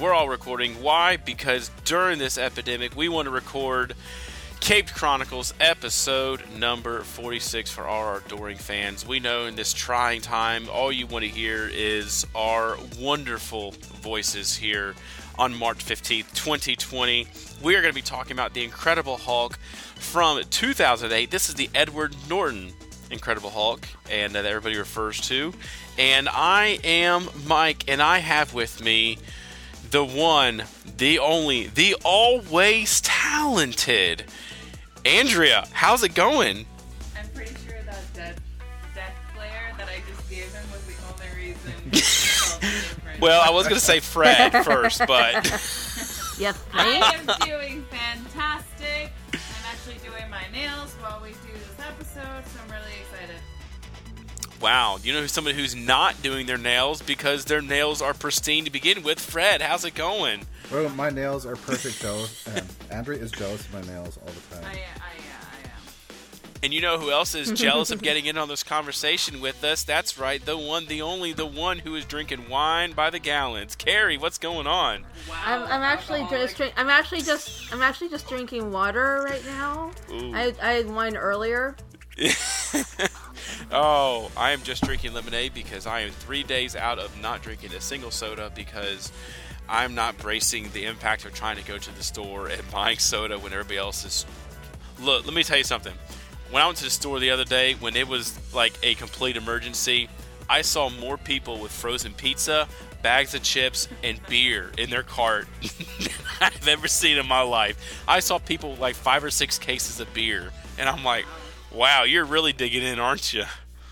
we're all recording. Why? Because during this epidemic, we want to record Caped Chronicles episode number 46 for all our adoring fans. We know in this trying time, all you want to hear is our wonderful voices here on March 15th, 2020. We are going to be talking about The Incredible Hulk from 2008. This is the Edward Norton Incredible Hulk, and that everybody refers to. And I am Mike, and I have with me the one, the only, the always talented Andrea. How's it going? I'm pretty sure that death flare that I just gave him was the only reason. Well, I was going to say Fred first, but... Yes, I am doing fantastic. I'm actually doing my nails while we do this episode, so I'm really excited. Wow, you know somebody who's not doing their nails because their nails are pristine to begin with? Fred, how's it going? Well, my nails are perfect, though. Andrea is jealous of my nails all the time. I am. And you know who else is jealous of getting in on this conversation with us? That's right, the one, the only, the one who is drinking wine by the gallons. Carrie, what's going on? Wow. I'm actually just drinking water right now. I had wine earlier. Oh, I am just drinking lemonade because I am 3 days out of not drinking a single soda because I'm not bracing the impact of trying to go to the store and buying soda when everybody else is... Look, let me tell you something. When I went to the store the other day, when it was like a complete emergency, I saw more people with frozen pizza, bags of chips, and beer in their cart than I've ever seen in my life. I saw people with like 5 or 6 cases of beer, and I'm like, wow, you're really digging in, aren't you?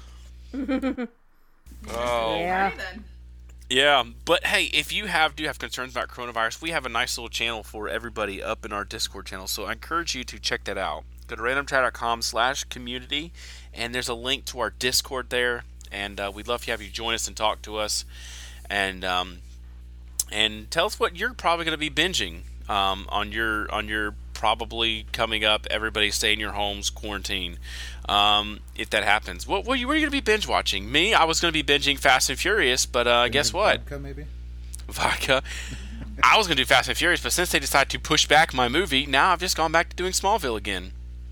Oh. Yeah. Yeah, but hey, if you do have concerns about coronavirus, we have a nice little channel for everybody up in our Discord channel, so I encourage you to check that out. Go to randomchat.com/community, and there's a link to our Discord there, and we'd love to have you join us and talk to us, and tell us what you're probably going to be binging on your probably coming up, everybody stay in your homes, quarantine, if that happens. What are you going to be binge watching? Me, I was going to be binging Fast and Furious, but guess what? Vodka, maybe? Vodka. I was going to do Fast and Furious, but since they decided to push back my movie, now I've just gone back to doing Smallville again.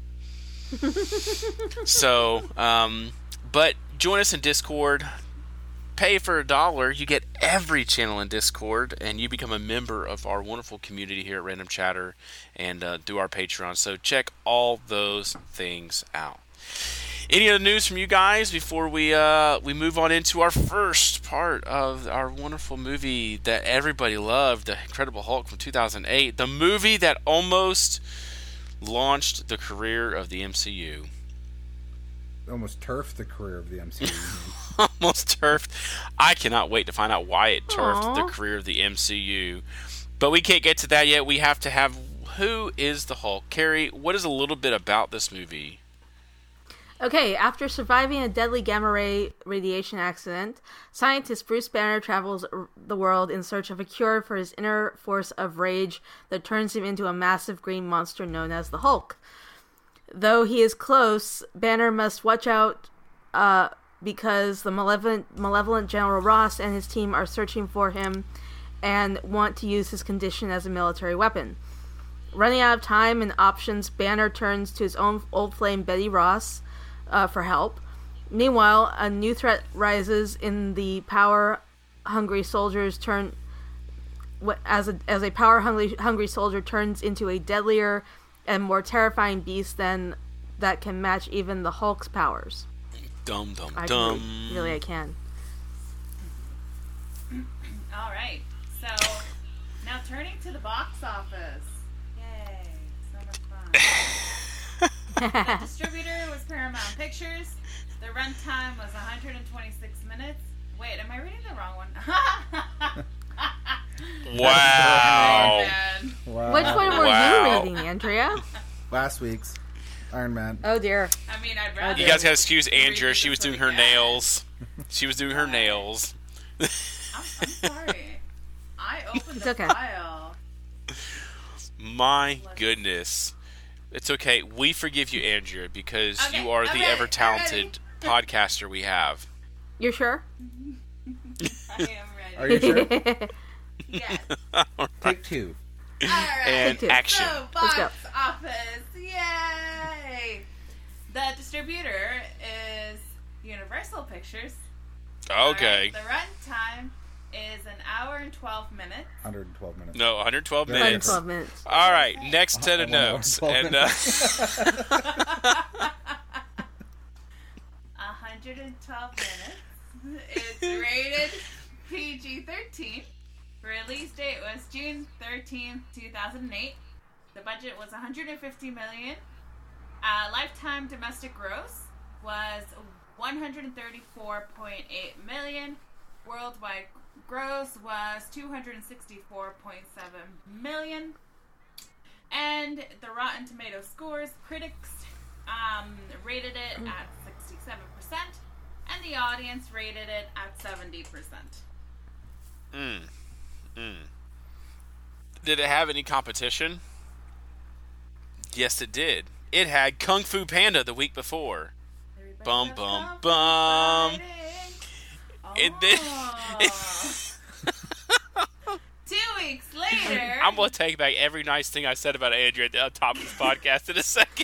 So, but join us in Discord. Pay for $1, you get every channel in Discord, and you become a member of our wonderful community here at Random Chatter and do our Patreon. So check all those things out. Any other news from you guys before we move on into our first part of our wonderful movie that everybody loved, The Incredible Hulk from 2008, the movie that almost launched the career of the MCU. Almost turfed the career of the MCU. Almost turfed. I cannot wait to find out why it turfed the career of the MCU. But we can't get to that yet. We have to have Who is the Hulk? Carrie, what is a little bit about this movie? Okay, after surviving a deadly gamma ray radiation accident, scientist Bruce Banner travels the world in search of a cure for his inner force of rage that turns him into a massive green monster known as the Hulk. Though he is close, Banner must watch out because the malevolent General Ross and his team are searching for him and want to use his condition as a military weapon. Running out of time and options, Banner turns to his own old flame Betty Ross for help. Meanwhile, a new threat rises in the power-hungry soldiers as a power-hungry soldier turns into a deadlier and more terrifying beast than that can match even the Hulk's powers. Dum dum I dum. Really, I can. All right. So now turning to the box office. Yay! So much fun. The distributor was Paramount Pictures. The runtime was 126 minutes. Wait, am I reading the wrong one? Wow. Wow. Which one were you reading, Andrea? Last week's Iron Man. Oh dear. I mean, I'd rather... You guys gotta excuse Andrea. She was doing her nails. She was doing her nails. I'm sorry. I opened It's the okay. file. My goodness. It's okay. We forgive you, Andrea, because Okay, you are the I'm ready, ever-talented podcaster we have. You're sure? I am ready. Are you sure? Yes. Take two. All right. And Take two. action. So, Let's go. box office. Yay! The distributor is Universal Pictures. Okay. Alright, the runtime is an hour and 12 minutes. 112 minutes. No, 112 Yeah, minutes. 112 minutes. All right, next set of Hold on, notes. 12 And 112 minutes. It's rated PG-13. Release date was June 13th, 2008. The budget was $150 million. Lifetime domestic gross was $134.8 million. Worldwide gross was $264.7 million. And the Rotten Tomatoes scores, critics rated it at 67%, and the audience rated it at 70%. did it have any competition? Yes, it did. It had Kung Fu Panda the week before. Everybody Bum, loves bum, Kung Fu bum. Fighting. And then- Oh. 2 weeks later. I'm going to take back every nice thing I said about Andrea at the top of this podcast in a second.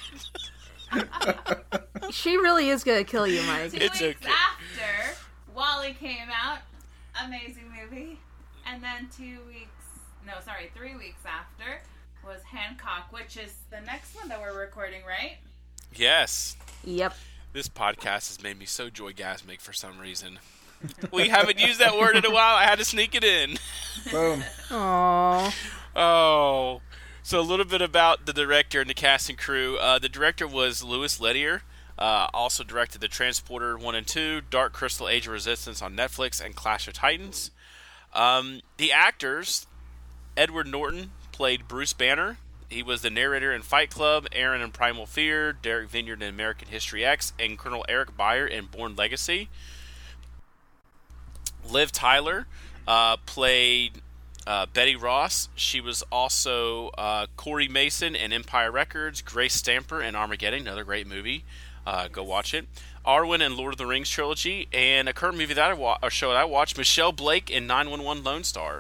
She really is gonna kill you, Mike. 2 It's weeks okay. after Wall-E came out, amazing movie, and then 3 weeks after was Hancock, which is the next one that we're recording, right? Yes. Yep. This podcast has made me so joygasmic for some reason. We haven't used that word in a while. I had to sneak it in. Boom. Aww. Oh. So a little bit about the director and the cast and crew. The director was Louis Leterrier. Also directed The Transporter 1 and 2, Dark Crystal Age of Resistance on Netflix, and Clash of Titans. The actors, Edward Norton played Bruce Banner. He was the narrator in Fight Club, Aaron in Primal Fear, Derek Vineyard in American History X, and Colonel Eric Byer in Bourne Legacy. Liv Tyler played Betty Ross. She was also Corey Mason in Empire Records, Grace Stamper in Armageddon, another great movie. Go watch it. Arwen in Lord of the Rings trilogy, and a current movie that a show that I watched, Michelle Blake in 911 Lone Star.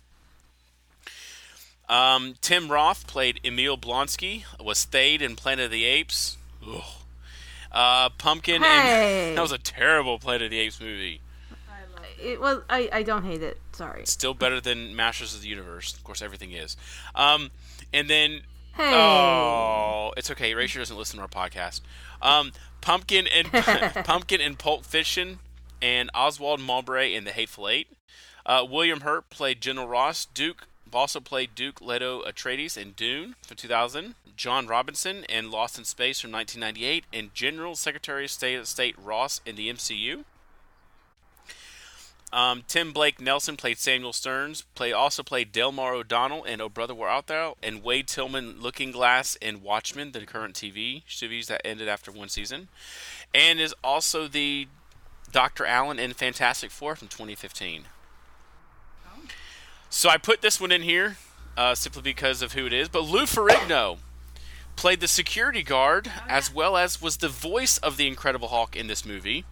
Tim Roth played Emil Blonsky, was Thade in Planet of the Apes. Pumpkin Hey. that was a terrible Planet of the Apes movie. It was. I don't hate it. Sorry. Still better than Masters of the Universe. Of course, everything is. And then, Hey. oh, it's okay. Rachel doesn't listen to our podcast. Pumpkin and Pulp Fiction, and Oswald Mowbray in The Hateful Eight. William Hurt played General Ross. Duke also played Duke Leto Atreides in Dune from 2000. John Robinson in Lost in Space from 1998, and General Secretary of State Ross in the MCU. Tim Blake Nelson played Samuel Stearns. Also played Delmar O'Donnell in Oh Brother We're Out There, and Wade Tillman Looking Glass in Watchmen, the current TV series that ended after one season, and is also the Dr. Allen in Fantastic Four from 2015. So I put this one in here simply because of who it is. But Lou Ferrigno played the security guard, as well as was the voice of the Incredible Hulk in this movie.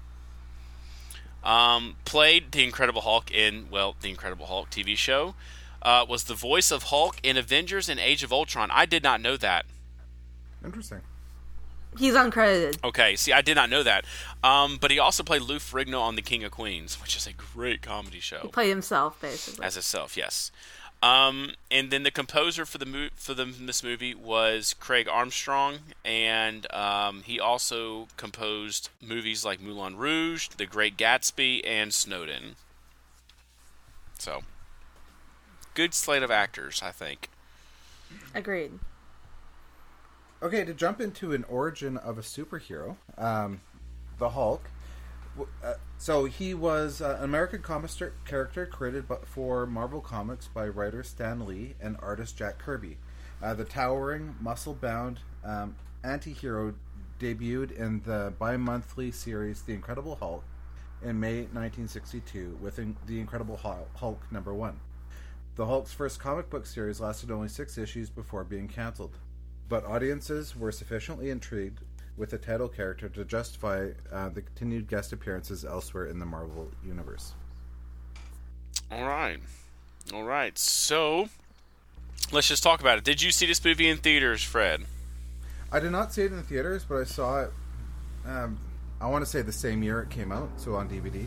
Played the Incredible Hulk in, the Incredible Hulk TV show. Was the voice of Hulk in Avengers and Age of Ultron. I did not know that. Interesting. He's uncredited. Okay, see, I did not know that. But he also played Lou Ferrigno on The King of Queens, which is a great comedy show. He played himself, basically. As himself, yes. And then the composer for this movie was Craig Armstrong, and he also composed movies like Moulin Rouge, The Great Gatsby, and Snowden. So, good slate of actors, I think. Agreed. Okay, to jump into an origin of a superhero, the Hulk. So he was an American comic character created for Marvel Comics by writer Stan Lee and artist Jack Kirby. The towering, muscle-bound anti-hero debuted in the bi-monthly series The Incredible Hulk in May 1962 with The Incredible Hulk #1. The Hulk's first comic book series lasted only 6 issues before being cancelled, but audiences were sufficiently intrigued with the title character to justify the continued guest appearances elsewhere in the Marvel Universe. All right. All right, so let's just talk about it. Did you see this movie in theaters, Fred? I did not see it in the theaters, but I saw it, I want to say the same year it came out, so on DVD.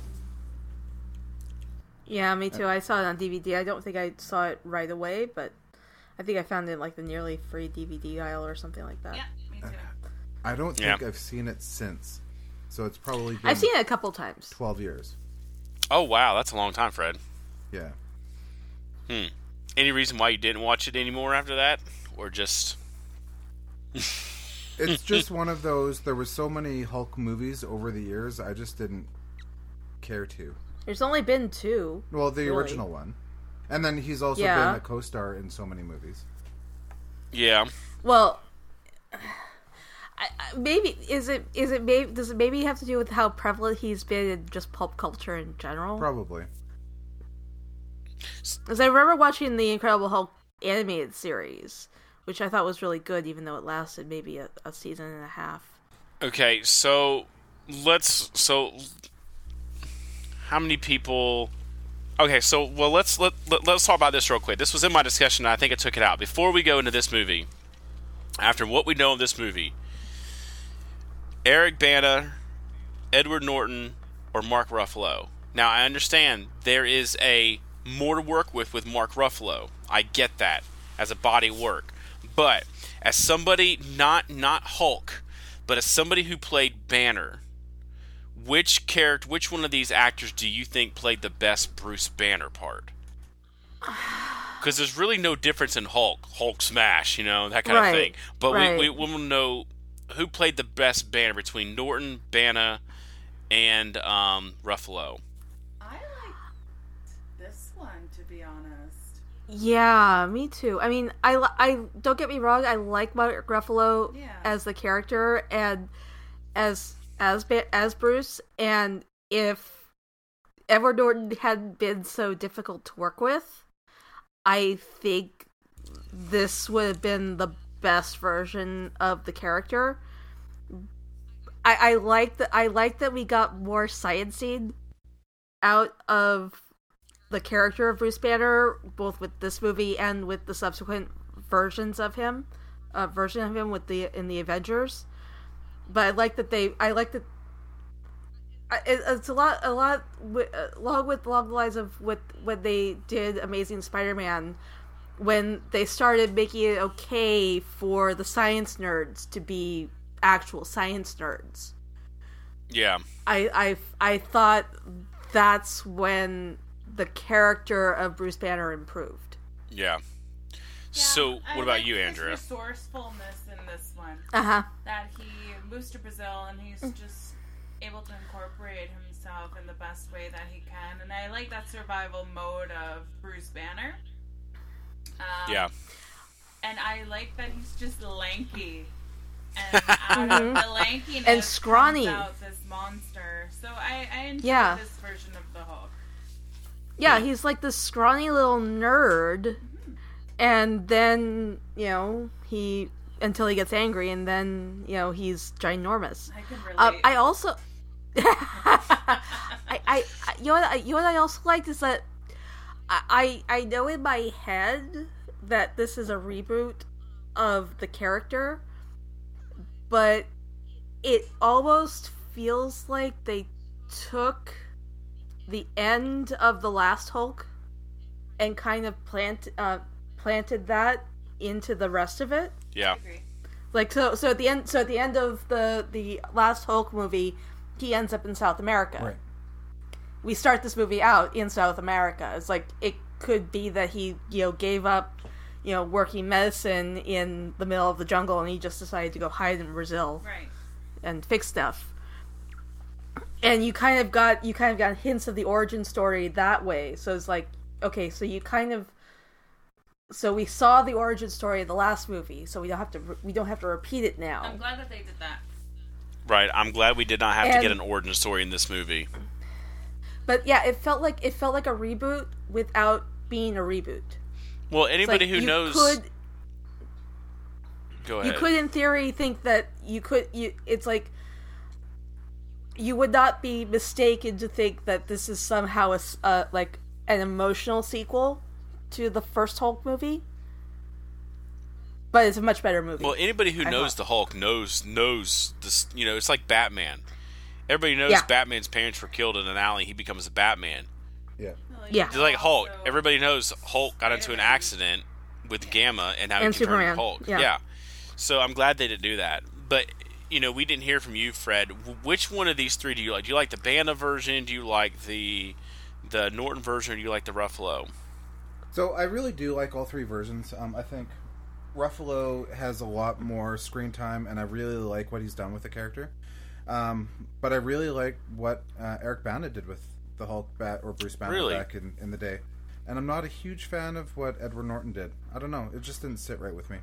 Yeah, me too. I saw it on DVD. I don't think I saw it right away, but I think I found it in like the nearly free DVD aisle or something like that. Yeah, me too. I don't think I've seen it since, so it's probably been I've seen it a couple times. 12 years. Oh, wow, that's a long time, Fred. Yeah. Any reason why you didn't watch it anymore after that? Or just... It's just one of those, there were so many Hulk movies over the years, I just didn't care to. There's only been 2. Well, the really. original one. And then he's also been a co-star in so many movies. Yeah. Well, maybe does it maybe have to do with how prevalent he's been in just pulp culture in general? Probably. Because I remember watching the Incredible Hulk animated series, which I thought was really good, even though it lasted maybe a season and a half. Okay, so how many people? Okay, so let's talk about this real quick. This was in my discussion, and I think I took it out before we go into this movie. After what we know of this movie, Eric Bana, Edward Norton, or Mark Ruffalo. Now I understand there is more to work with Mark Ruffalo. I get that as a body work, but as somebody not Hulk, but as somebody who played Banner, which one of these actors do you think played the best Bruce Banner part? Because there's really no difference in Hulk smash, that kind of thing. But we want to know who played the best Banner between Norton, Bana, and Ruffalo. I liked this one, to be honest. Yeah, me too. I mean, I don't get me wrong. I like Mark Ruffalo as the character and as Bruce. And if Edward Norton hadn't been so difficult to work with, I think this would have been the best version of the character. I like that we got more sciencing out of the character of Bruce Banner, both with this movie and with the subsequent versions of him, in the Avengers. But I like that it's a lot along the lines of when they did Amazing Spider-Man, when they started making it okay for the science nerds to be actual science nerds. Yeah. I thought that's when the character of Bruce Banner improved. Yeah. So, what about you, his Andrea? Resourcefulness in this one. That he moves to Brazil and he's just able to incorporate himself in the best way that he can. And I like that survival mode of Bruce Banner. Yeah. And I like that he's just lanky. And out of the lankiness and scrawny comes out this monster. So I enjoy this version of the Hulk. Yeah, he's like this scrawny little nerd, and then, he until he gets angry, and then, he's ginormous. I can relate. I also what I also liked is that I know in my head that this is a reboot of the character, but it almost feels like they took the end of the last Hulk and kind of planted that into the rest of it. Yeah. Like so at the end of the last Hulk movie, he ends up in South America. Right. We start this movie out in South America. It's like it could be that he, gave up, working medicine in the middle of the jungle and he just decided to go hide in Brazil. Right. And fix stuff. And you kind of got hints of the origin story that way. So it's like, okay, so we saw the origin story in the last movie, so we don't have to repeat it now. I'm glad that they did that. Right, I'm glad we did not have to get an origin story in this movie. But yeah, it felt like a reboot without being a reboot. Well, anybody who knows, go ahead. You could, in theory, think that it's like you would not be mistaken to think that this is somehow like an emotional sequel to the first Hulk movie, but it's a much better movie. Well, anybody who knows the Hulk knows this. You know, it's like Batman. Everybody knows Batman's parents were killed in an alley. He becomes a Batman. Yeah. Yeah. Just like Hulk. Everybody knows Hulk got into an accident with Gamma, and now he can turn into Hulk. Yeah. So I'm glad they didn't do that. But, you know, we didn't hear from you, Fred. Which one of these three do you like? Do you like the Banner version? Do you like the Norton version? Or do you like the Ruffalo? So I really do like all three versions. I think Ruffalo has a lot more screen time, and I really like what he's done with the character. But I really like what Eric Bana did with the Hulk or Bruce Banner back in the day. And I'm not a huge fan of what Edward Norton did. I don't know. It just didn't sit right with me.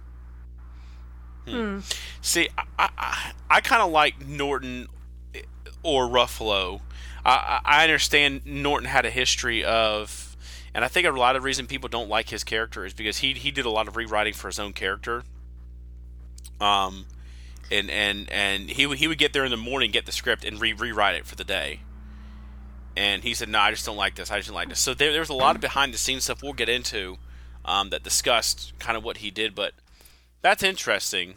See, I kind of like Norton or Ruffalo. I understand Norton had a history of, and I think a lot of the reason people don't like his character is because he did a lot of rewriting for his own character. And he would get there in the morning, get the script, and rewrite it for the day. And he said, "No, I just don't like this. I just don't like this." So there was a lot of behind the scenes stuff we'll get into that discussed kind of what he did, but that's interesting.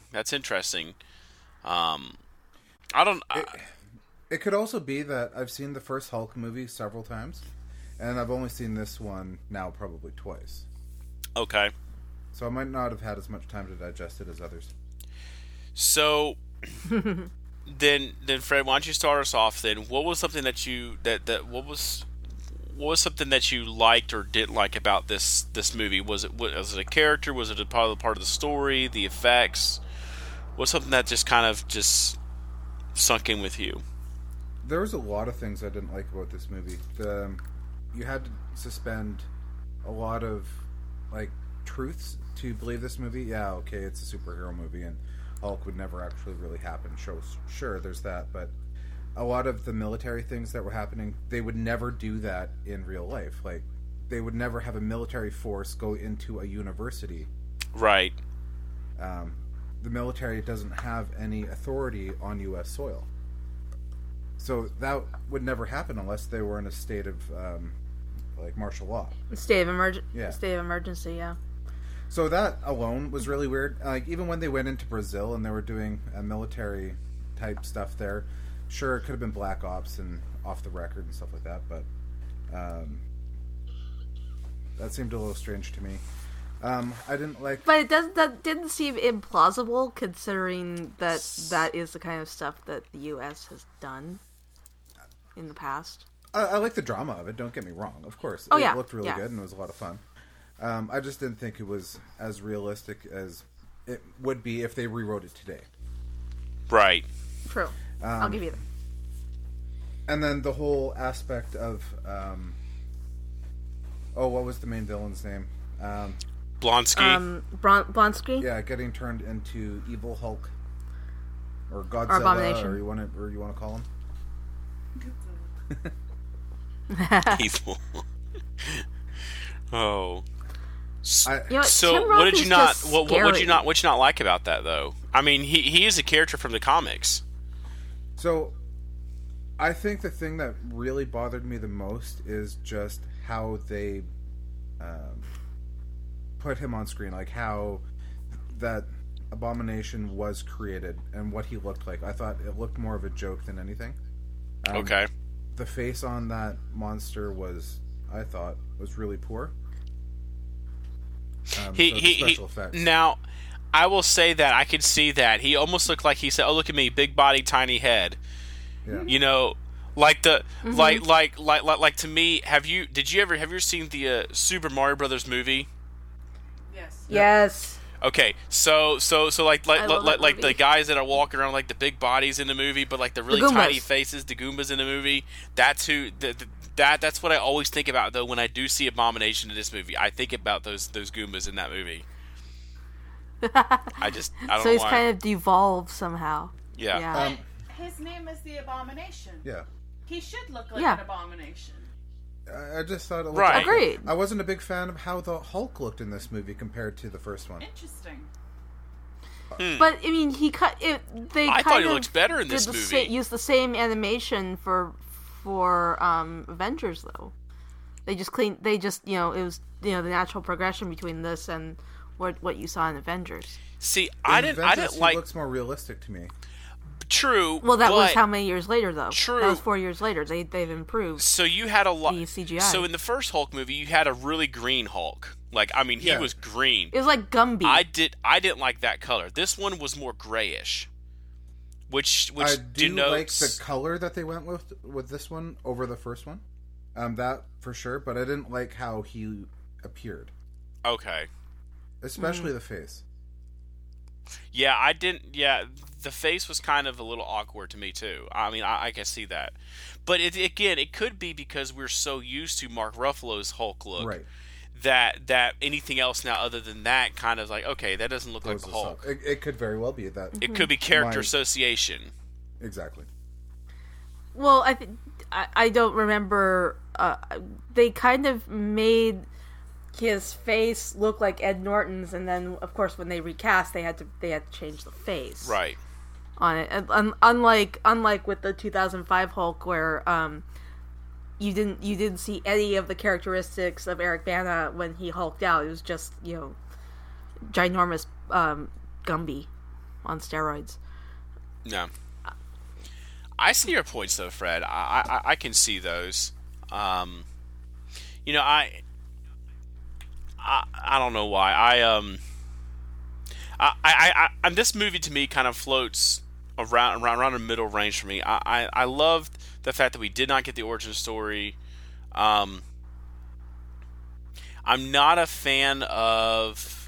It could also be that I've seen the first Hulk movie several times, and I've only seen this one now probably twice. Okay. So I might not have had as much time to digest it as others. So then Fred, why don't you start us off then? What was something that you what was something that you liked or didn't like about this movie? Was it a character? Was it a part of the story? The effects? Was something that just kind of just sunk in with you? There was a lot of things I didn't like about this movie. You had to suspend a lot of truths to believe this movie. Yeah, okay, it's a superhero movie, and Hulk would never actually really happen. Sure, there's that, but a lot of the military things that were happening, they would never do that in real life. Like, they would never have a military force go into a university. Right. The military doesn't have any authority on U.S. soil. So that would never happen unless they were in a state of, martial law. State of emergency, yeah. So that alone was really weird. Even when they went into Brazil and they were doing military type stuff there, sure, it could have been Black Ops and off the record and stuff like that, but that seemed a little strange to me. I didn't like... But that didn't seem implausible, considering that is the kind of stuff that the U.S. has done in the past. I like the drama of it, don't get me wrong, of course. Oh, it looked really good and it was a lot of fun. I just didn't think it was as realistic as it would be if they rewrote it today. Right. True. I'll give you that. And then the whole aspect of... what was the main villain's name? Blonsky. Blonsky? Yeah, getting turned into Evil Hulk. Or Godzilla, Abomination. or you want to call him? Evil. Oh. Tim So Roth what did you not just what did you scary. not like about that though? I mean, he is a character from the comics. So I think the thing that really bothered me the most is just how they put him on screen, like how that Abomination was created and what he looked like. I thought it looked more of a joke than anything. Okay. The face on that monster I thought was really poor. Special effects. Now, I will say that I could see that he almost looked like he said, "Oh, look at me, big body, tiny head." Yeah. You know, like the like to me. Have you ever seen the Super Mario Brothers movie? Yes. Yes. Okay, so like I love that the movie. guys that are walking around like the big bodies in the movie, but like the really Goombas. tiny faces, the Goombas in the movie. That's who. That's what I always think about though when I do see Abomination in this movie. I think about those Goombas in that movie. I don't know So he's why. kind of devolved somehow. Yeah. His name is the Abomination. Yeah. He should look like Yeah. an abomination. I just thought it looked Right. Agreed. I wasn't a big fan of how the Hulk looked in this movie compared to the first one. Interesting. But I mean, he cut it. They I kind thought he of looked better in did this the movie. used the same animation for Avengers though. They just clean. They just it was the natural progression between this and what you saw in Avengers. See, I didn't like. It looks more realistic to me. True. Well, that was how many years later, though? True. That was 4 years later. They've improved. So you had a lot. The CGI. So in the first Hulk movie, you had a really green Hulk. Like, I mean, he was green. It was like Gumby. I didn't like that color. This one was more grayish, which I do denotes like the color that they went with this one over the first one. That for sure, but I didn't like how he appeared. Okay. Especially the face. Yeah, I didn't. Yeah, the face was kind of a little awkward to me too. I mean, I can see that, but it could be because we're so used to Mark Ruffalo's Hulk look, Right? That anything else now other than that kind of like, okay, that doesn't look like the Hulk. It could very well be that. It could be character association. Exactly. Well, I don't remember. They kind of made his face look like Ed Norton's, and then of course when they recast, they had to change the face Right. on it. Unlike with the 2005 Hulk, where you didn't see any of the characteristics of Eric Bana when he hulked out. It was just ginormous Gumby on steroids. No. I see your points though, Fred. I can see those. I don't know why. And this movie to me kind of floats around a middle range for me. I loved the fact that we did not get the origin story. I'm not a fan of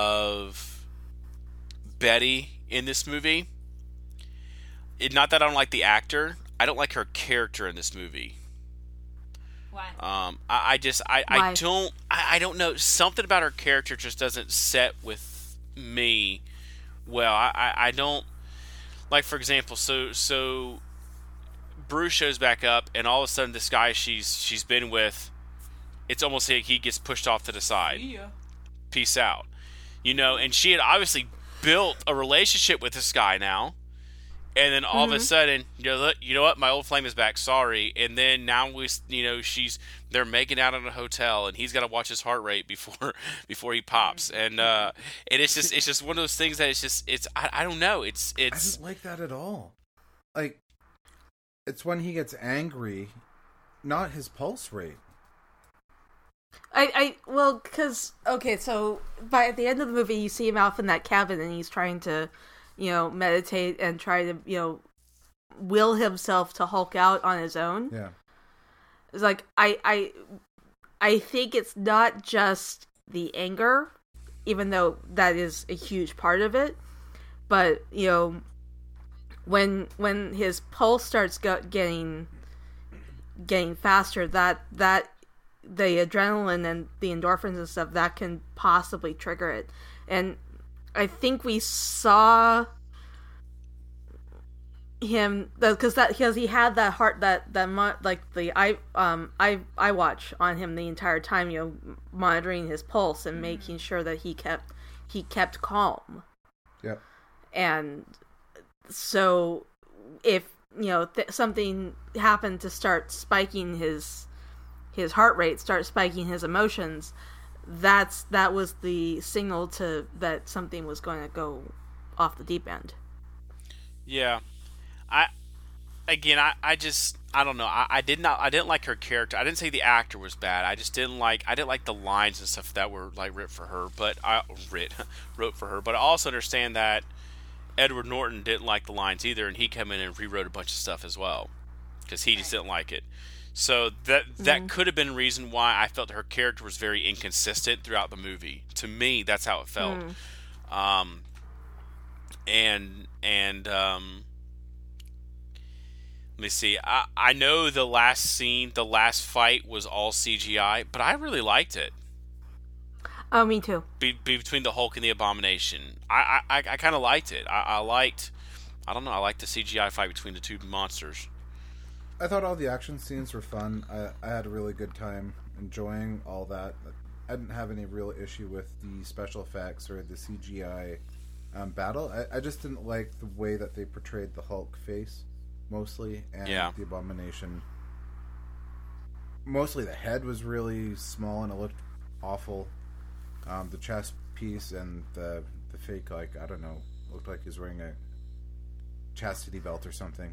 Betty in this movie. Not that I don't like the actor. I don't like her character in this movie. Why? I Why? don't know. Something about her character just doesn't set with me well. I don't like, for example, so Bruce shows back up, and all of a sudden this guy she's been with, it's almost like he gets pushed off to the side. Yeah. Peace out. And she had obviously built a relationship with this guy now. And then all of a sudden, you know what? My old flame is back. Sorry. And then now they're making out in a hotel, and he's got to watch his heart rate before he pops. And it's just one of those things that I don't know. I didn't like that at all. Like, it's when he gets angry, not his pulse rate. Because so by the end of the movie, you see him out in that cabin, and he's trying to meditate and try to, will himself to Hulk out on his own. Yeah. It's like, I think it's not just the anger, even though that is a huge part of it, but, when his pulse starts getting faster, that the adrenaline and the endorphins and stuff, that can possibly trigger it. And I think we saw him because he had that heart like the eye watch on him the entire time, monitoring his pulse and making sure that he kept calm. Yep. And so if something happened to start spiking his heart rate, start spiking his emotions, that was the signal that something was going to go off the deep end. Yeah. I don't know. I didn't like her character. I didn't say the actor was bad. I didn't like the lines and stuff that were like wrote for her. But I also understand that Edward Norton didn't like the lines either, and he came in and rewrote a bunch of stuff as well because he just didn't like it. So that could have been a reason why I felt her character was very inconsistent throughout the movie. To me, that's how it felt. Let me see. I know the last fight was all CGI, but I really liked it. Oh, me too. Between the Hulk and the Abomination, I kind of liked it. I liked the CGI fight between the two monsters. I thought all the action scenes were fun. I had a really good time enjoying all that. I didn't have any real issue with the special effects or the CGI battle. I just didn't like the way that they portrayed the Hulk face, mostly, and the Abomination mostly the head was really small and it looked awful. The chest piece and the fake, like, I don't know, looked like he was wearing a chastity belt or something.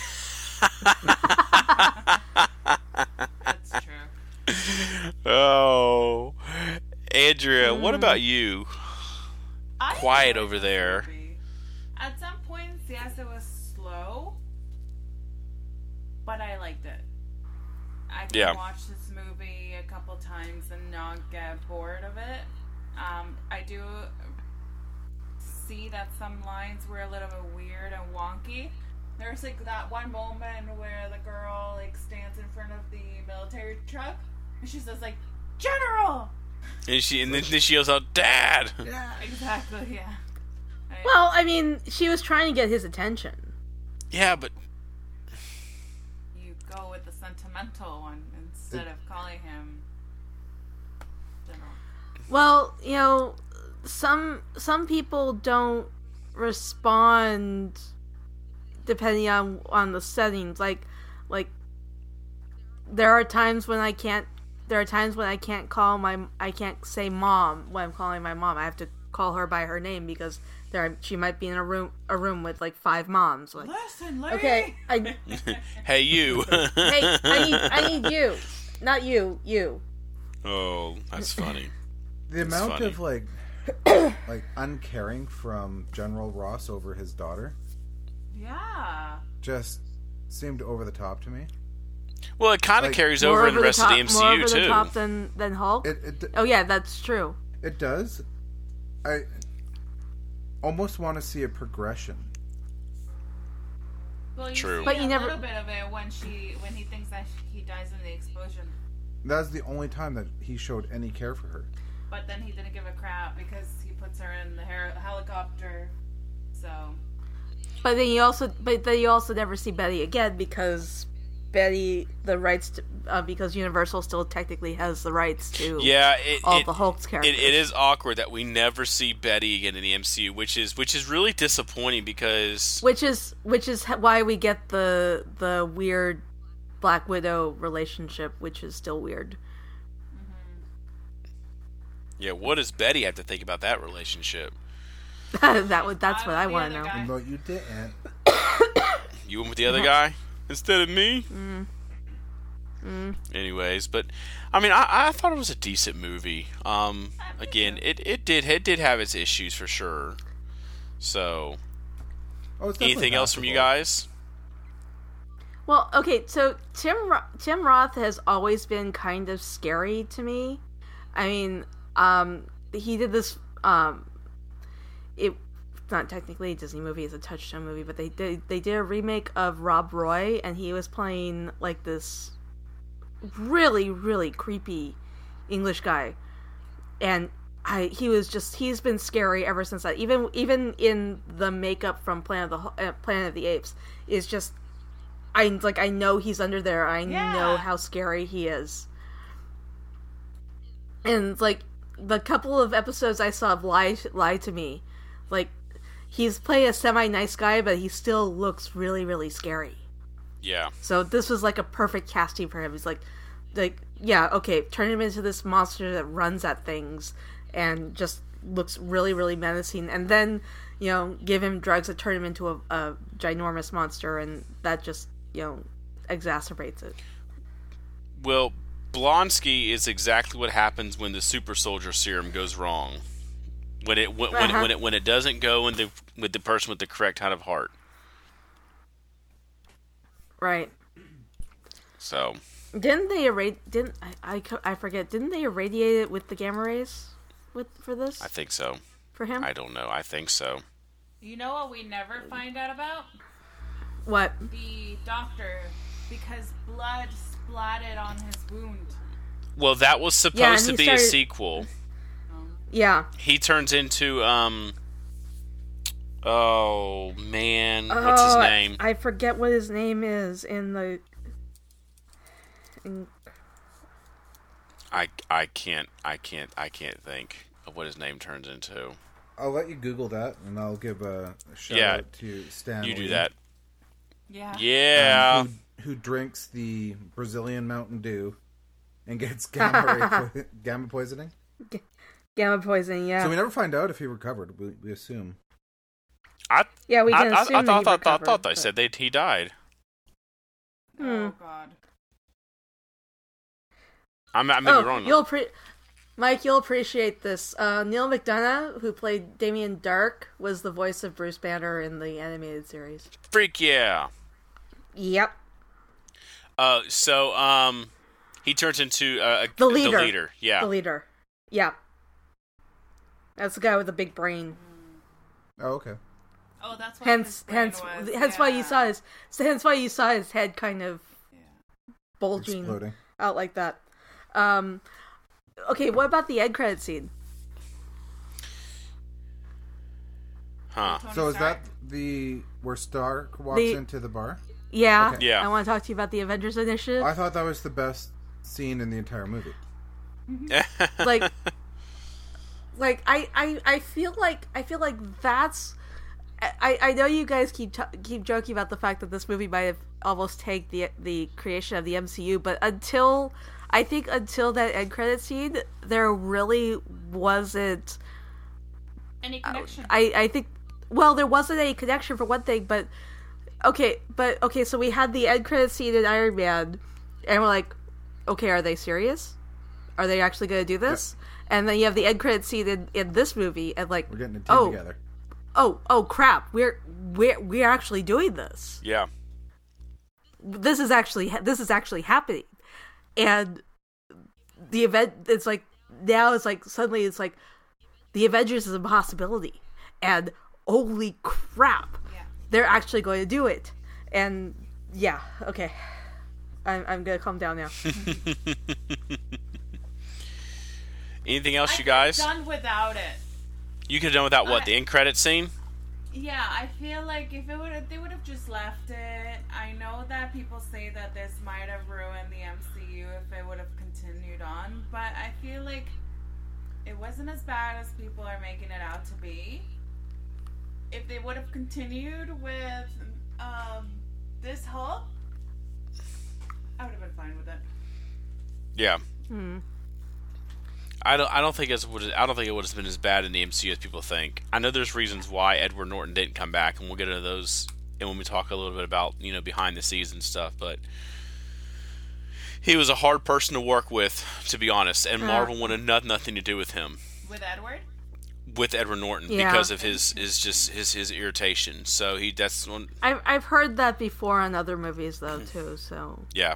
That's true. Oh, Andrea, what about you? I Quiet enjoyed over this there. movie. At some points, yes, it was slow, but I liked it. I can Yeah. watch this movie a couple times and not get bored of it. I do see that some lines were a little bit weird and wonky. There's like that one moment where the girl like stands in front of the military truck and she says like, "General!" And then she yells out, "Dad!" Yeah. Exactly, yeah. Well, I mean, she was trying to get his attention. Yeah, but You go with the sentimental one instead of calling him General. Well, you know, some people don't respond depending on the settings. Like there are times when I can't I can't say mom when I'm calling my mom. I have to call her by her name because she might be in a room with like 5 moms. Like, Listen, lady! okay, hey, you. hey, I need you, not you. Oh, that's funny. The That's amount funny. of like uncaring from General Ross over his daughter Yeah. just seemed over the top to me. Well, it kind of Like, carries More over in the rest of the more MCU over the too. top than Hulk. It Oh yeah, that's true. It does. I almost want to see a progression. Well, you True. see But a you never- little bit of it when he thinks that he dies in the explosion. That's the only time that he showed any care for her. But then he didn't give a crap because he puts her in the helicopter. So But then you also never see Betty again because because Universal still technically has the rights to Yeah, all the Hulk's characters. it is awkward that we never see Betty again in the MCU, which is really disappointing because which is why we get the weird Black Widow relationship, which is still weird. yeah, what does Betty have to think about that relationship? That's what I the want to other know. guy. No, you didn't. You went with the other guy instead of me. Anyways, but I mean, I thought it was a decent movie. Again, it did have its issues for sure. So, Oh, it's definitely anything else from you passable. guys? Well, okay, so Tim Roth has always been kind of scary to me. I mean, he did this. It's not technically a Disney movie; it's a Touchstone movie. But they did a remake of Rob Roy, and he was playing like this really, really creepy English guy, and he's been scary ever since that. Even in the makeup from Planet of the Apes is just. I know he's under there. I know how scary he is. And like the couple of episodes I saw of Lie to Me, like he's playing a semi-nice guy, but he still looks really, really scary. Yeah. So this was like a perfect casting for him. He's like yeah, okay, turn him into this monster that runs at things and just looks really, really menacing, and then give him drugs that turn him into a ginormous monster, and that just exacerbates it. Well, Blonsky is exactly what happens when the super soldier serum goes wrong. When it doesn't go with the person with the correct kind of heart. Right. So Didn't they I forget? Didn't they irradiate it with the gamma rays for this? I think so. For him? I don't know. I think so. you know what we never find out about? What? The doctor, because blood splatted on his wound. Well, that was supposed Yeah, and to he be started- a sequel. Yeah. He turns into oh man, what's his name? I forget what his name is in the. I can't think of what his name turns into. I'll let you Google that, and I'll give a shout Yeah, out to Stan. You do Lee, that. Yeah. Yeah. who drinks the Brazilian Mountain Dew and gets gamma poisoning. Gamma poisoning, yeah. So we never find out if he recovered. We assume. Yeah, we can assume that he recovered. I thought they said he died. Oh God. I may be wrong. Mike, you'll appreciate this. Neil McDonough, who played Damien Dark, was the voice of Bruce Banner in the animated series. Freak yeah. Yep. So he turns into the leader. The leader, yeah. The leader. Yeah. That's the guy with the big brain. Oh, okay. Oh, that's what hence why you saw his head kind of bulging exploding out like that. Okay, what about the end credit scene? Huh. So is that where Stark walks into the bar? Yeah. Okay. Yeah. I want to talk to you about the Avengers Initiative. I thought that was the best scene in the entire movie. like I feel like that's I know you guys keep joking about the fact that this movie might have almost tanked the creation of the MCU, but until that end credit scene, there really wasn't any connection. I think, well, there wasn't any connection for one thing, but okay, so we had the end credit scene in Iron Man, and we're like, okay, are they serious? Are they actually going to do this? Yeah. And then you have the end credit scene in this movie, and like, we're getting a team together. Oh crap! We're actually doing this. Yeah. This is actually happening, and the event. It's like now. It's like suddenly. It's like the Avengers is a possibility, and holy crap, they're actually going to do it. And yeah, okay, I'm gonna calm down now. Anything else, you guys? Done without it. You could have done without what? The end credit scene? Yeah, I feel like if they would have just left it. I know that people say that this might have ruined the MCU if it would have continued on, but I feel like it wasn't as bad as people are making it out to be. If they would have continued with this Hulk, I would have been fine with it. Yeah. I don't think it would have been as bad in the MCU as people think. I know there's reasons why Edward Norton didn't come back, and we'll get into those when we talk a little bit about behind the scenes and stuff. But he was a hard person to work with, to be honest, and Marvel wanted nothing to do with him. With Edward? With Edward Norton, because of his irritation. So that's one. I've heard that before on other movies though too. So yeah.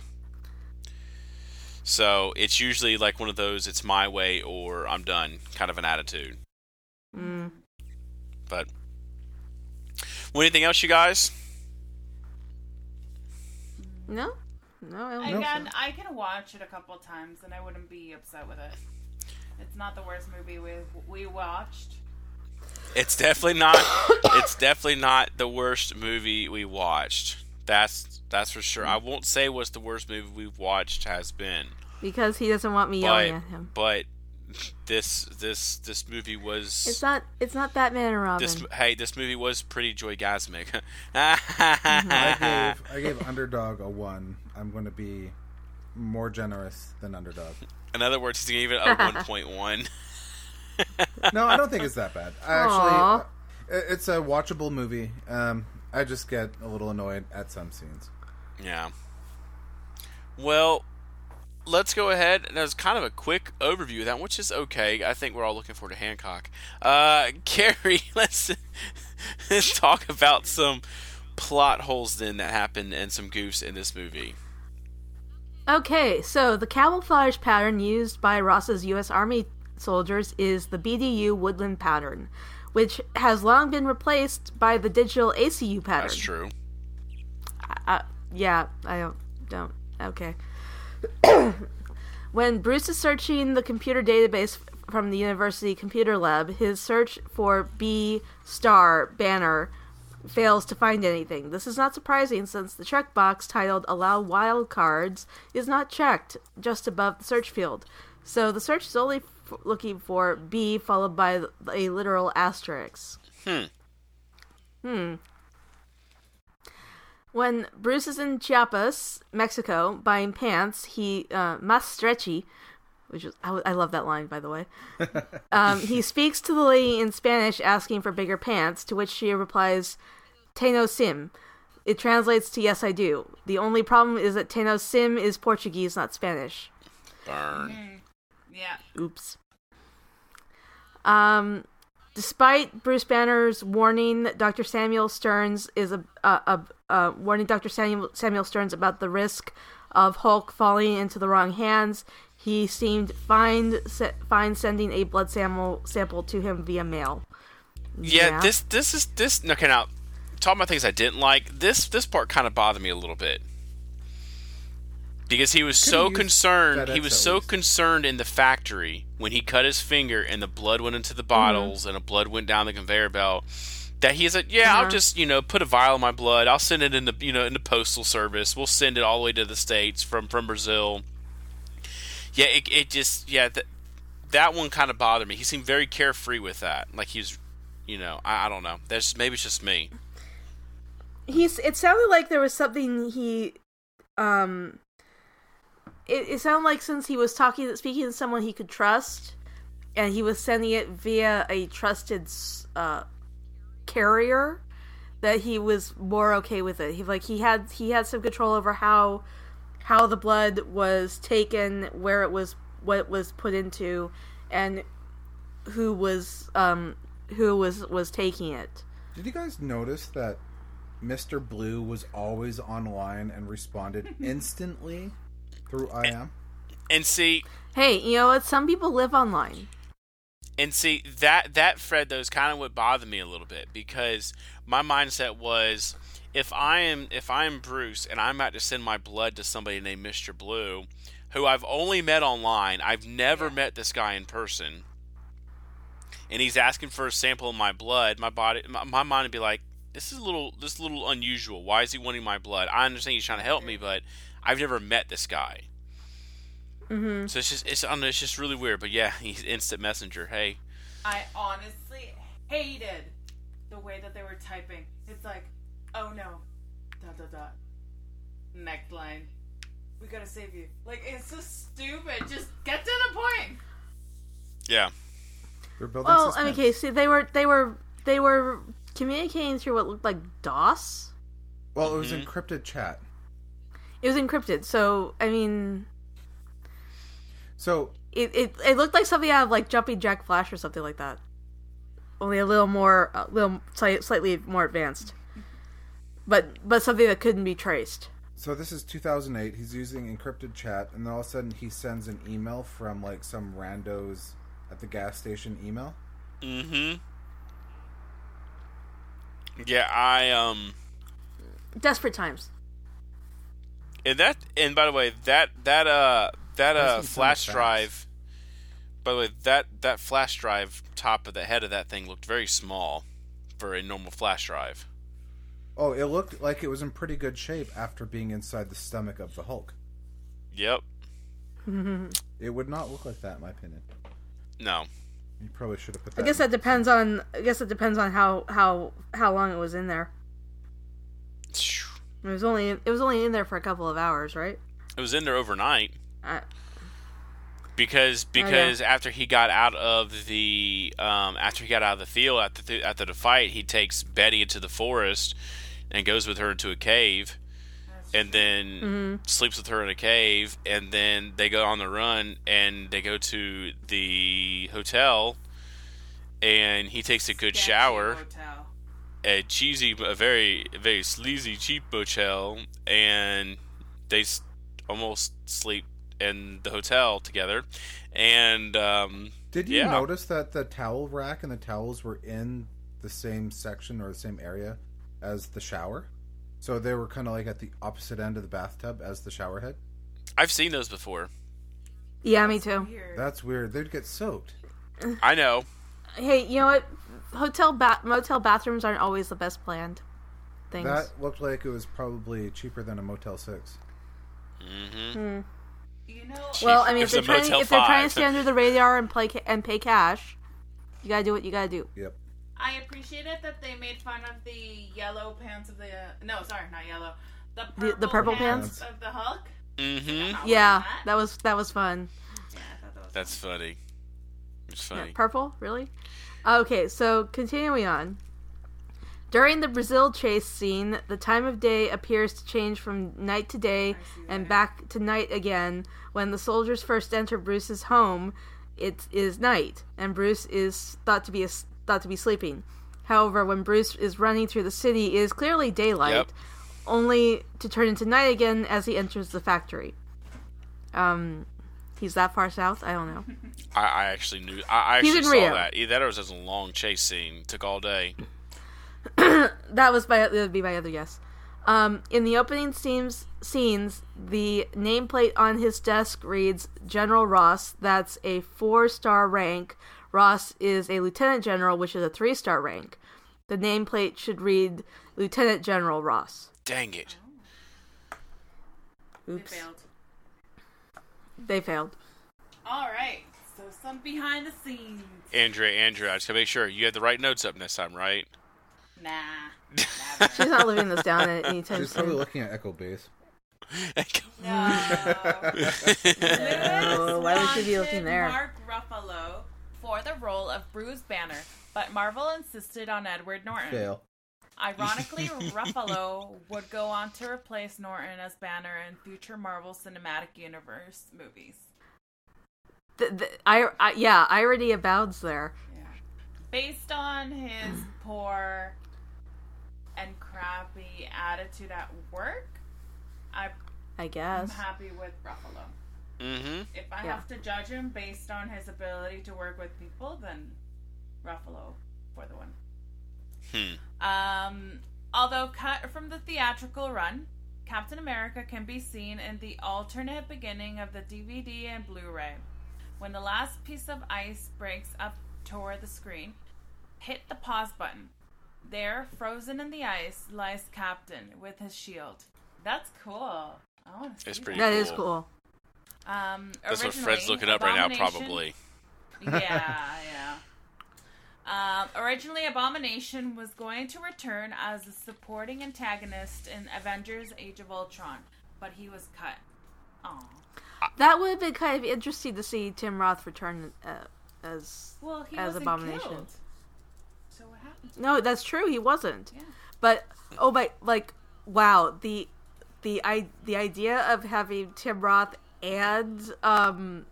So it's usually like one of those, it's my way or I'm done kind of an attitude. But anything else, you guys? No. Again, I can watch it a couple times and I wouldn't be upset with it. It's not the worst movie we watched. It's definitely not. It's definitely not the worst movie we watched. That's for sure. I won't say what's the worst movie we've watched has been, because he doesn't want me yelling at him. But this movie was. It's not Batman and Robin. This movie was pretty joygasmic. I gave Underdog a 1. I'm going to be more generous than Underdog. In other words, he's going to give it a 1.1. No, I don't think it's that bad. Actually, it's a watchable movie. I just get a little annoyed at some scenes. Yeah. Well, let's go ahead. There's kind of a quick overview of that, which is okay. I think we're all looking forward to Hancock. Carrie, let's talk about some plot holes then that happened and some goofs in this movie. Okay, so the camouflage pattern used by Ross's U.S. Army soldiers is the BDU Woodland pattern, which has long been replaced by the digital ACU pattern. That's true. Yeah, I don't. Okay. When Bruce is searching the computer database from the University Computer Lab, his search for B star banner fails to find anything. This is not surprising since the checkbox titled Allow Wildcards is not checked just above the search field. So the search is only looking for B followed by a literal asterisk. When Bruce is in Chiapas, Mexico, buying pants, he más stretchy, which is I love that line, by the way. He speaks to the lady in Spanish, asking for bigger pants, to which she replies, "Tengo sim." It translates to "Yes, I do." The only problem is that "Tengo sim" is Portuguese, not Spanish. Burn. Yeah. Oops. Despite Bruce Banner's warning, Dr. Samuel Stearns is warning Dr. Samuel Stearns about the risk of Hulk falling into the wrong hands. He seemed fine sending a blood sample to him via mail. Yeah. This. Okay, now talking about things I didn't like. This part kind of bothered me a little bit. Because he was so concerned. He was so concerned in the factory when he cut his finger and the blood went into the bottles and the blood went down the conveyor belt that he's like, I'll just put a vial of my blood. I'll send it in the in the postal service. We'll send it all the way to the States from Brazil. Yeah, it just that one kind of bothered me. He seemed very carefree with that. Like he's I don't know. Maybe it's just me. It sounded like there was something he It sounded like since he was speaking to someone he could trust, and he was sending it via a trusted carrier, that he was more okay with it. He had some control over how the blood was taken, where it was, what it was put into, and who was taking it. Did you guys notice that Mr. Blue was always online and responded instantly through IM? And see, hey, you know what? Some people live online. And see, that Fred, though, is kind of what bothered me a little bit, because my mindset was, if I am Bruce and I'm about to send my blood to somebody named Mr. Blue, who I've only met online, I've never met this guy in person, and he's asking for a sample of my blood, my mind would be like, this is a little unusual. Why is he wanting my blood? I understand he's trying to help me, but I've never met this guy. Mm-hmm. So it's just really weird. But yeah, he's instant messenger. Hey. I honestly hated the way that they were typing. It's like, oh no, ... neckline. We gotta save you. Like, it's so stupid. Just get to the point. Yeah. They're building suspense. I mean, okay, see, they were communicating through what looked like DOS. Well, it was encrypted chat. It was encrypted, so I mean, so it looked like something out of like Jumping Jack Flash or something like that. Only slightly more advanced, but something that couldn't be traced. So this is 2008. He's using encrypted chat, and then all of a sudden he sends an email from like some randos at the gas station email. Mm-hmm. Yeah, Desperate times. And by the way, that flash drive. By the way, that flash drive top of the head of that thing looked very small for a normal flash drive. Oh, it looked like it was in pretty good shape after being inside the stomach of the Hulk. Yep. It would not look like that, in my opinion. No. You probably should have put that. I guess it depends on how long it was in there. It was only in there for a couple of hours, right? It was in there overnight. Because after he got out of the field after the fight, he takes Betty into the forest and goes with her into a cave, and then sleeps with her in a cave, and then they go on the run and they go to the hotel, and he takes a good shower. A very, very sleazy, cheap motel, and they almost sleep in the hotel together. And did you notice that the towel rack and the towels were in the same section or the same area as the shower? So they were kind of like at the opposite end of the bathtub as the shower head? I've seen those before. Yeah, me too. That's weird. They'd get soaked. I know. Hey, you know what? Motel bathrooms aren't always the best planned things. That looked like it was probably cheaper than a Motel 6. Mm-hmm. You know, well, I mean, if they're trying to stay under the radar and pay cash, you gotta do what you gotta do. Yep. I appreciated that they made fun of the yellow pants of the... no, sorry, not yellow. The purple pants pants? of the Hulk. Mm-hmm. Yeah, that was fun. Yeah, I thought that was That's funny. It's Yeah, funny. purple? Really? Okay, so continuing on. During the Brazil chase scene, the time of day appears to change from night to day and back to night again. When the soldiers first enter Bruce's home, it is night, and Bruce is thought to be sleeping. However, when Bruce is running through the city, it is clearly daylight, Yep. only to turn into night again as he enters the factory. He's that far south? I don't know. I actually knew. I He's actually in saw Rio. that. Either that or it was a long chase scene. Took all day. That would be my other guess. In the opening scenes, the nameplate on his desk reads General Ross. That's a 4-star rank. Ross is a lieutenant general, which is a 3-star rank. The nameplate should read Lieutenant General Ross. Dang it. Oops. They failed. They failed. All right. So some behind the scenes. Andrea, I just gotta make sure you had the right notes up next time, right? Nah. She's not living this down at any time She's probably soon. looking at Echo Base. No. Oh, why would she be looking there? Mark Ruffalo for the role of Bruce Banner, but Marvel insisted on Edward Norton. Fail. Ironically, Ruffalo would go on to replace Norton as Banner in future Marvel Cinematic Universe movies. Irony abounds there. Yeah. Based on his poor and crappy attitude at work, I'm I guess. happy with Ruffalo. Mm-hmm. If I have to judge him based on his ability to work with people, then Ruffalo for the one. Although cut from the theatrical run, Captain America can be seen in the alternate beginning of the DVD and Blu-ray. When the last piece of ice breaks up toward the screen, hit the pause button. There, frozen in the ice, lies Captain with his shield. That's cool. I want to see It's pretty That cool. is cool. That's what Fred's looking up right now, probably. Yeah. Originally, Abomination was going to return as a supporting antagonist in Avengers: Age of Ultron, but he was cut. Aww. That would have been kind of interesting to see Tim Roth return as Well, he as wasn't Abomination. killed. So what happened? No, that's true. He wasn't. Yeah. But wow, the idea of having Tim Roth and Ultron?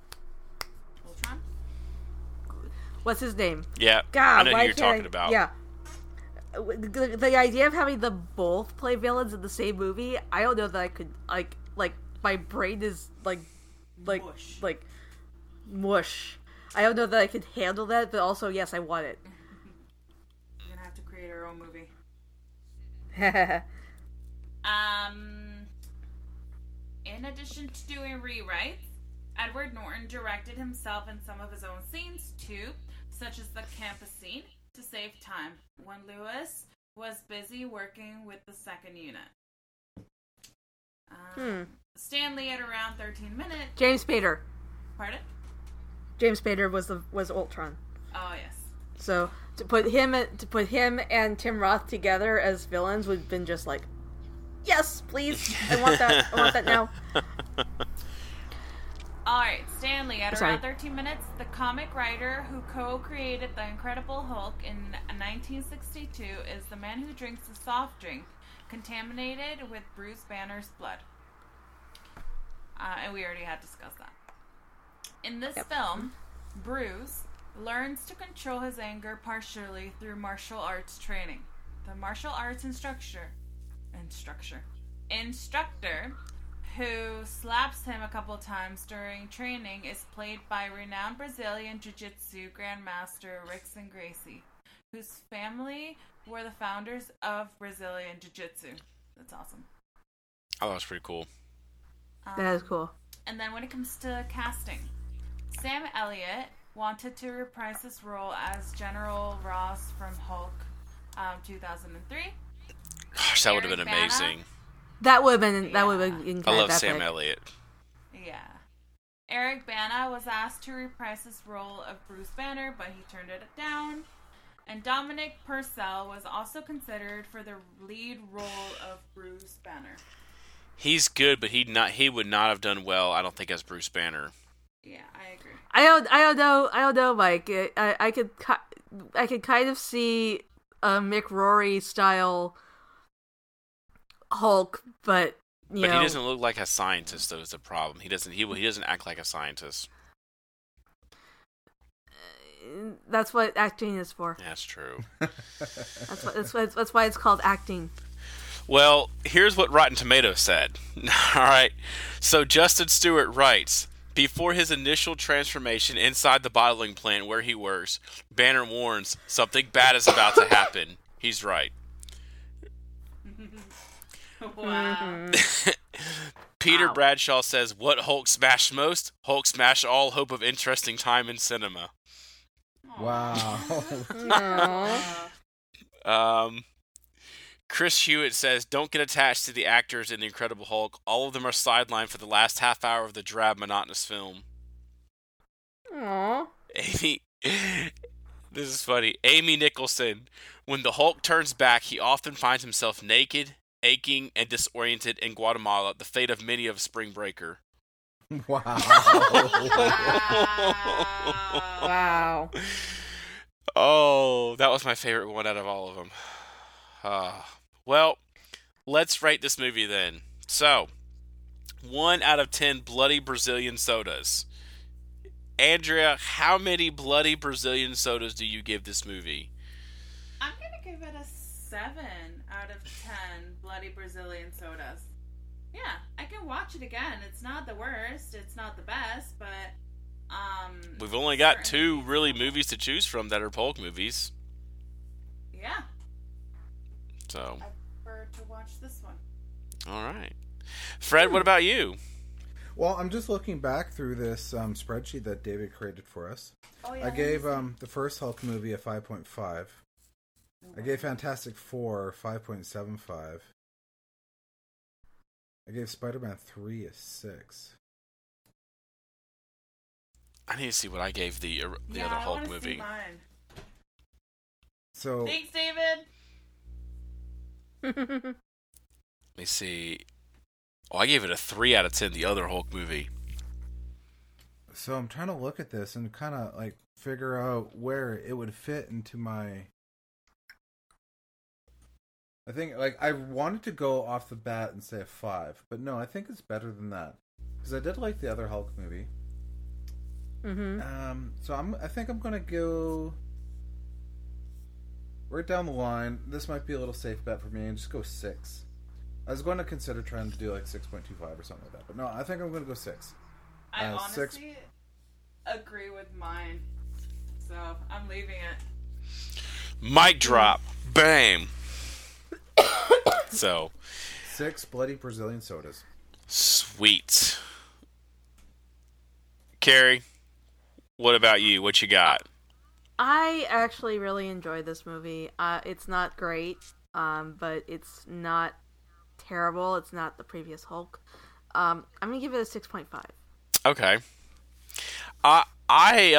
what's his name? Yeah, God, I know who why you're can't talking about. Yeah. The idea of having them both play villains in the same movie, I don't know that I could like my brain is Mush. like mush. I don't know that I could handle that, but also yes, I want it. We're gonna have to create our own movie. In addition to doing rewrites, Edward Norton directed himself in some of his own scenes too, such as the campus scene, to save time when Lewis was busy working with the second unit. Stan Lee at around 13 minutes. James Spader. Pardon? James Spader was Ultron. Oh yes. So to put him and Tim Roth together as villains would have been just like, yes, please, I want that. I want that now. Alright, Stanley, at Sorry. around 13 minutes, the comic writer who co-created The Incredible Hulk in 1962 is the man who drinks a soft drink contaminated with Bruce Banner's blood. And we already had discussed that. In this film, Bruce learns to control his anger partially through martial arts training. The martial arts instructor who slaps him a couple times during training is played by renowned Brazilian Jiu-Jitsu Grandmaster Rickson Gracie, whose family were the founders of Brazilian Jiu-Jitsu. That's awesome. Oh, that was pretty cool. That is cool. And then when it comes to casting, Sam Elliott wanted to reprise his role as General Ross from Hulk 2003. Gosh, that would have been Eric Bana? amazing. That would have been Yeah. kind I of love epic. Sam Elliott. Yeah. Eric Bana was asked to reprise his role of Bruce Banner, but he turned it down. And Dominic Purcell was also considered for the lead role of Bruce Banner. He's good, but he would not have done well, I don't think, as Bruce Banner. Yeah, I agree. I don't know, Mike. I could kind of see a Mick Rory style Hulk, but he doesn't look like a scientist. Though is the problem. He doesn't act like a scientist. That's what acting is for. That's true. That's why it's called acting. Well, here's what Rotten Tomatoes said. All right. So Justin Stewart writes, before his initial transformation inside the bottling plant where he works, Banner warns something bad is about to happen. He's right. Wow. Peter Bradshaw says, what Hulk smashed most? Hulk smashed all hope of interesting time in cinema. Wow. Chris Hewitt says, don't get attached to the actors in The Incredible Hulk. All of them are sidelined for the last half hour of the drab, monotonous film. Aww. Amy, this is funny. Amy Nicholson, when the Hulk turns back, he often finds himself naked, aching, and disoriented in Guatemala, the fate of many of Spring Breaker. Wow. Wow. Oh, that was my favorite one out of all of them. Well, let's rate this movie then. So, 1 out of 10 bloody Brazilian sodas. Andrea, how many bloody Brazilian sodas do you give this movie? I'm going to give it a 7 out of 10 bloody Brazilian sodas. Yeah, I can watch it again. It's not the worst. It's not the best, but we've only got 2 really movies to choose from that are Hulk movies. Yeah. So I prefer to watch this one. All right. Fred, what about you? Well, I'm just looking back through this spreadsheet that David created for us. Oh, yeah, I gave the first Hulk movie a 5.5. I gave Fantastic Four 5.75. I gave Spider-Man 3 a 6. I need to see what I gave the other Hulk movie. See mine. So Thanks, David. Let me see. Oh, I gave it a 3 out of 10, the other Hulk movie. So I'm trying to look at this and kind of like figure out where it would fit into my... I think, like, I wanted to go off the bat and say a 5, but no, I think it's better than that. Because I did like the other Hulk movie. Mm-hmm. So I think I'm going to go... right down the line. This might be a little safe bet for me, and just go 6. I was going to consider trying to do like 6.25 or something like that, but no, I think I'm going to go 6. I honestly agree with mine, so I'm leaving it. Mic drop. Bam. So 6 bloody Brazilian sodas. Sweet. Carrie, what about you? What you got? I actually really enjoyed this movie. It's not great, but it's not terrible. It's not the previous Hulk. I'm gonna give it a 6.5. Okay. I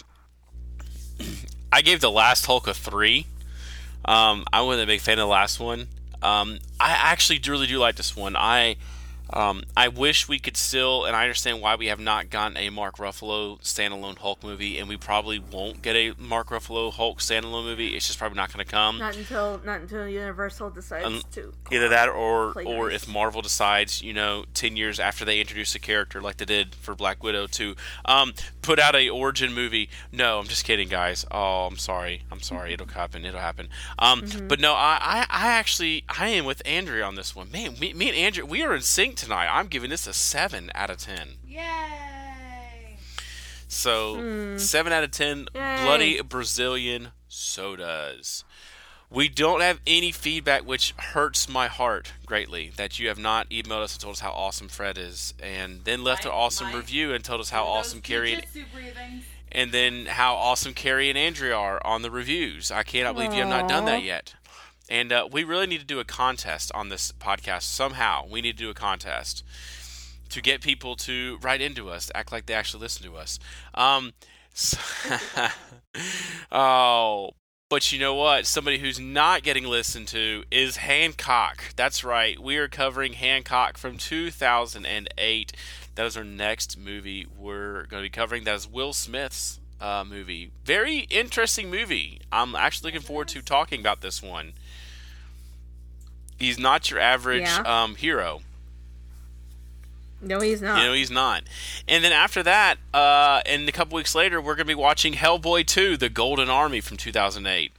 gave the last Hulk a 3. I wasn't a big fan of the last one. I actually really do like this one. I wish we could still, and I understand why we have not gotten a Mark Ruffalo standalone Hulk movie, and we probably won't get a Mark Ruffalo Hulk standalone movie. It's just probably not going to come. Not until Universal decides to. Either that, or if Marvel decides, 10 years after they introduce a character like they did for Black Widow to put out a origin movie. No, I'm just kidding, guys. Oh, I'm sorry. It'll happen. But no, I am with Andrea on this one. Man, me and Andrea, we are in sync tonight. I'm giving this a 7 out of 10. Yay! So 7 out of 10 Yay. bloody Brazilian sodas. We don't have any feedback, which hurts my heart greatly, that you have not emailed us and told us how awesome Fred is, and then left an awesome review and told us how awesome Carrie and then how awesome Carrie and Andrea are on the reviews. I cannot believe you have not done that yet. And we really need to do a contest on this podcast somehow. We need to do a contest to get people to write into us, act like they actually listen to us. Oh, But you know what? Somebody who's not getting listened to is Hancock. That's right. We are covering Hancock from 2008. That is our next movie we're going to be covering. That is Will Smith's movie. Very interesting movie. I'm actually looking forward to talking about this one. He's not your average hero. No, he's not. He's not. And then after that, and a couple weeks later, we're going to be watching Hellboy 2, The Golden Army from 2008.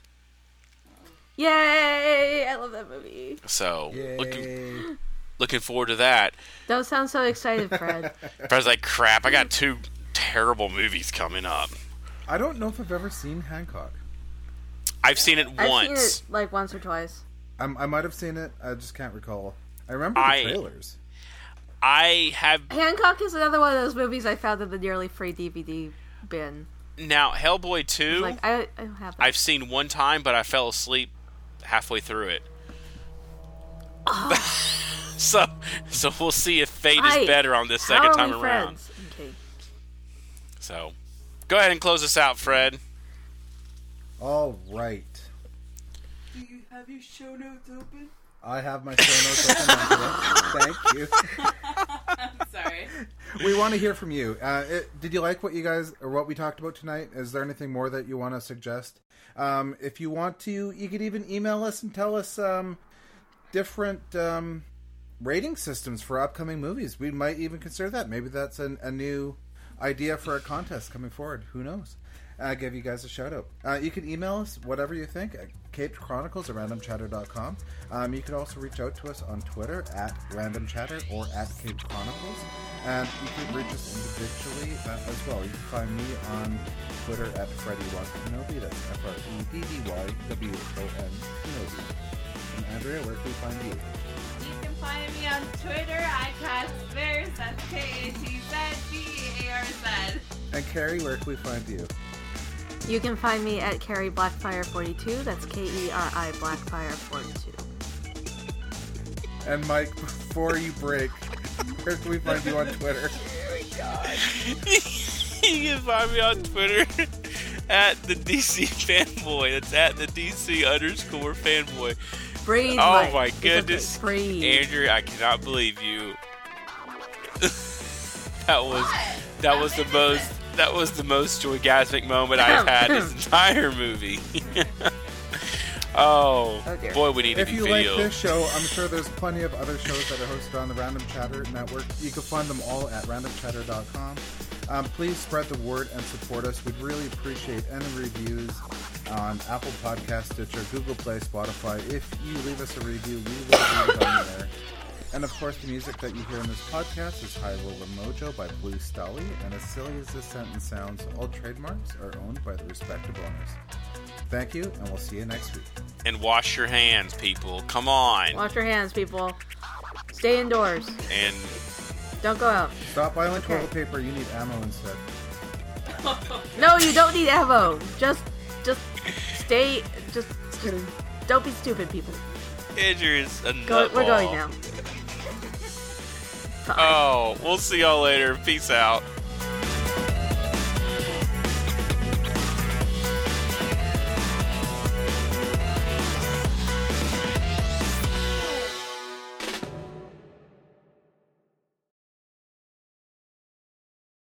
Yay! I love that movie. So, looking forward to that. Don't sound so excited, Fred. Fred's like, crap, I got 2 terrible movies coming up. I don't know if I've ever seen Hancock. I've seen it I've once. seen it like once or twice. I might have seen it. I just can't recall. I remember the trailers. I have... Hancock is another one of those movies I found in the nearly free DVD bin. Now, Hellboy 2, Like, I don't have that. I've seen one time, but I fell asleep halfway through it. Oh. So we'll see if fate is better on this second time around. Okay. So, go ahead and close us out, Fred. All right. Do you have your show notes open? I have my show notes open. Thank you. I'm sorry. We want to hear from you. Did you like what you guys or what we talked about tonight? Is there anything more that you want to suggest? If you want to, you could even email us and tell us different rating systems for upcoming movies. We might even consider that. Maybe that's a new idea for a contest coming forward. Who knows? Give you guys a shout out. You can email us whatever you think at capedchronicles@randomchatter.com. You can also reach out to us on Twitter at randomchatter or at Caped Chronicles. And you can reach us individually as well. You can find me on Twitter at FreddyWon. That's FreddyWon. And Andrea, where can we find you? You can find me on Twitter, iCatSbears, that's KATZBEARZ. And Carrie, where can we find you? You can find me at Carrie Blackfire42. That's KERI Blackfire42. And Mike, before you break, where can we find you on Twitter? You can find me on Twitter at the DC Fanboy. That's at the DC_Fanboy. Breathe, Oh Mike. my It's goodness, okay. Breathe. Andrew, I cannot believe you. That was the most joygasmic moment I've had this entire movie. Oh dear. boy, we need If to be you video. like this show, I'm sure there's plenty of other shows that are hosted on the Random Chatter Network. You can find them all at randomchatter.com. Please spread the word and support us. We'd really appreciate any reviews on Apple Podcasts, Stitcher, Google Play, Spotify. If you leave us a review, we will read it on there. And of course, the music that you hear in this podcast is High Roller Mojo by Blue Stolly. And as silly as this sentence sounds, all trademarks are owned by the respective owners. Thank you, and we'll see you next week. And wash your hands, people. Come on. Wash your hands, people. Stay indoors. And Don't go out. Stop buying Okay. toilet paper. You need ammo instead. No, you don't need ammo. Just stay. Just Kidding. don't be stupid, people. Andrew is a We're going nutball. now. Oh, we'll see y'all later. Peace out.